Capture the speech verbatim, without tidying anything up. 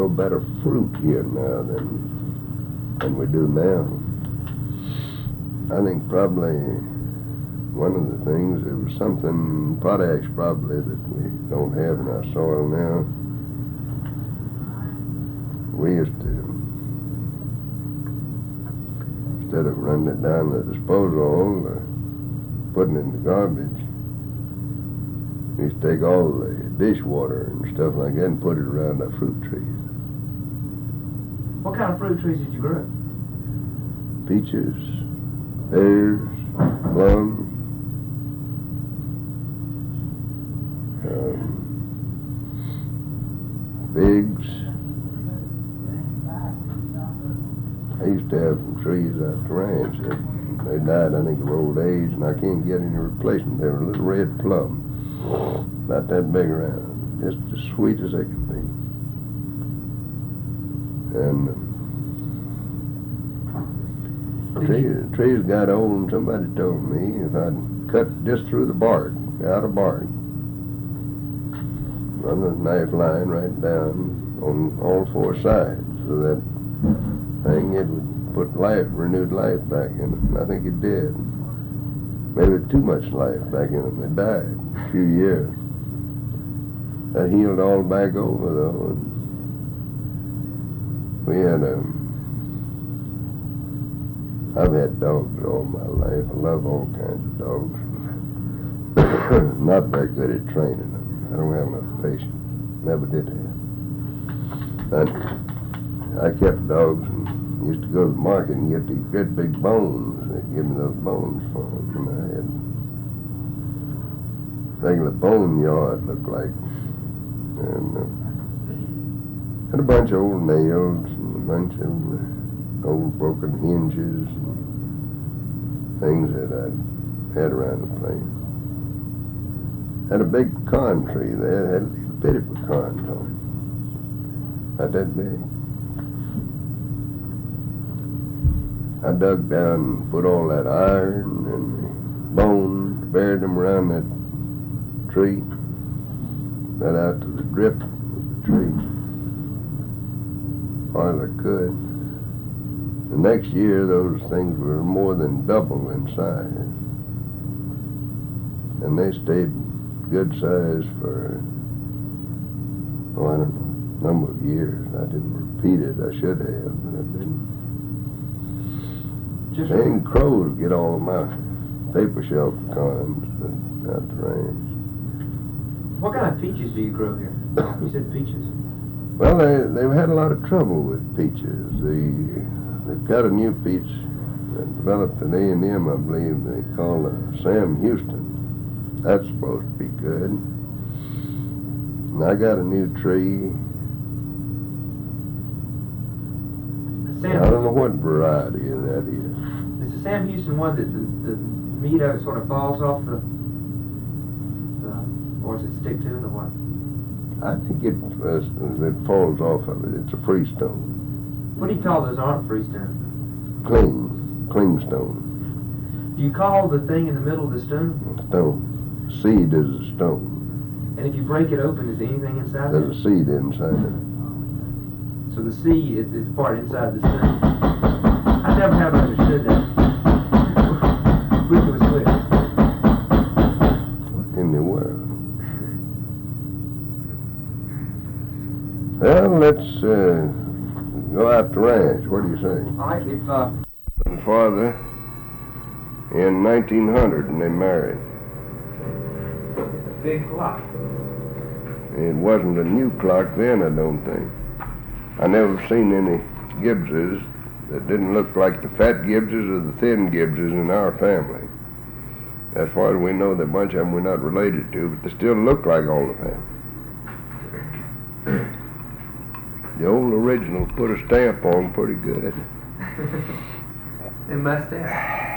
grow better fruit here now than than we do now. I think probably one of the things, there was something, potash probably, that we don't have in our soil now. We used to, instead of running it down the disposal hole or putting it in the garbage, we used to take all the dishwater and stuff like that and put it around our fruit trees. What kind of fruit trees did you grow? Peaches, pears, plums, um, figs. I used to have some trees out the ranch that they died, I think, of old age, and I can't get any replacement. They were little red plums, about that big around, just as sweet as they could be. And the trees, trees got old, and somebody told me if I'd cut just through the bark, out of bark, run the knife line right down on all four sides, so that thing, it would put life, renewed life back in them. And I think it did. Maybe too much life back in them. They died in a few years. That healed all back over, though. And we had a, I've had dogs all my life. I love all kinds of dogs. Not very good at training them. I don't have enough patience. Never did have. But I kept dogs and used to go to the market and get these good big bones. They'd give me those bones for them. And I had regular bone yard, looked like. And uh, had a bunch of old nails and a bunch of uh, old broken hinges and things that I'd had around the place. Had a big pecan tree there. Had a little bitty pecans on it. Not that big. I dug down and put all that iron and the bones, buried them around that tree, right out to the drip of the tree, all I could. The next year, those things were more than double in size. And they stayed good size for, oh, I don't know, a number of years. I didn't repeat it. I should have, but I didn't. Just Dang crows get all of my paper shelf pecans out the range. What kind of peaches do you grow here? You said peaches. Well, they, they've had a lot of trouble with peaches. They, they've got a new peach that developed at A and M, I believe, they call uh, Sam Houston. That's supposed to be good. And I got a new tree. Sam, I don't know what variety that is. is the Sam Houston one that the, the meat of it sort of falls off the, the or does it stick to it or what? I think it, uh, it falls off of it. It's a freestone. What do you call those aren't freestone? Clean. Clean stone. Do you call the thing in the middle of the stone? Stone. Seed is a stone. And if you break it open, is there anything inside There's it? a seed inside it. So the seed is, is the part inside the stone. I never have understood that. Wish it was clear. What in the world? Well, let's uh, go out the ranch. What do you say? All right, if uh, And father in nineteen hundred, and they married. it's a big clock. It wasn't a new clock then, I don't think. I never seen any Gibbses that didn't look like the fat Gibbses or the thin Gibbses in our family. As far as we know, the bunch of them we're not related to, but they still look like all of them. The old original put a stamp on pretty good. They must have.